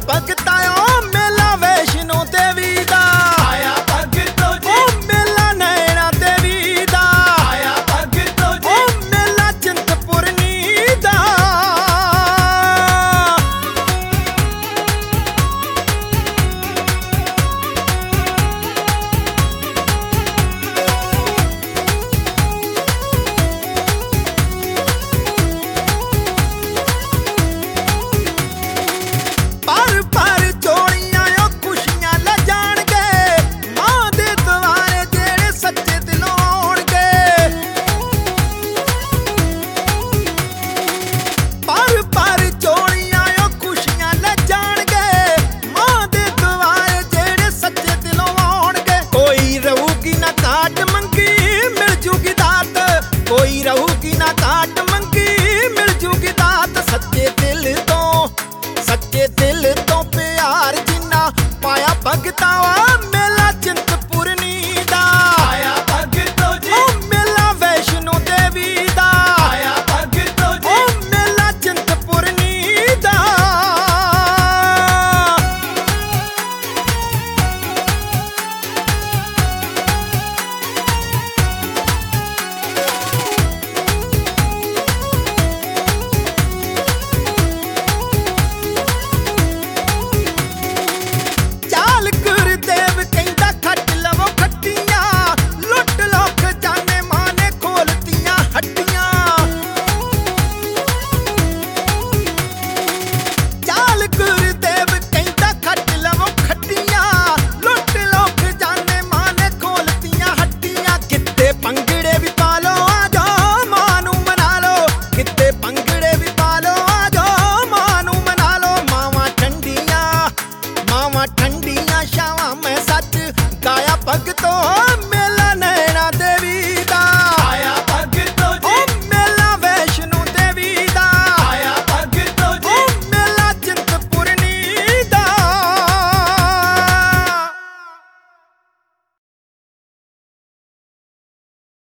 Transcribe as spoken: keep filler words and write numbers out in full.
ਭਗਤਾਇਓ ਮੇਲਾ ਵੈਸ਼ਨੋ ਦੇਵੀ ਦਾ ਆਇਆ ਭਗਤੋ ਜੀ ਉਹ ਮੇਲਾ ਨੈਣਾ ਦੇਵੀ ਦਾ ਆਇਆ ਭਗਤੋ ਜੀ ਉਹ ਮੇਲਾ ਚਿੰਤਪੁਰਨੀ ਦਾ ਪਰ ਪਰ ਚੋਲੀਆਂ ਉਹ ਖੁਸ਼ੀਆਂ ਲੈ ਜਾਣਗੇ ਮਾਂ ਦੇ ਦੁਆਰੇ ਜਿਹੜੇ ਸੱਚੇ ਦਿਲੋਂ ਆਉਣਗੇ ਪਰ ਪਰ ਚੋਲੀਆਂ ਉਹ ਖੁਸ਼ੀਆਂ ਲੈ ਜਾਣਗੇ ਮਾਂ ਦੇ ਦੁਆਰੇ ਜਿਹੜੇ ਸੱਚੇ ਦਿਲੋਂ ਆਉਣਗੇ ਕੋਈ ਰਹੂਗੀ ਨਾ ਕਾਟ ਮੰਗੀ ਮਿਲ ਜੂਗੀ ਦਾਤ ਕੋਈ ਰਹੂਗੀ ਨਾ ਕਾਟ ਮੰਗੀ ਮਿਲ ਜੂਗੀ ਦਾਤ ਸੱਚੇ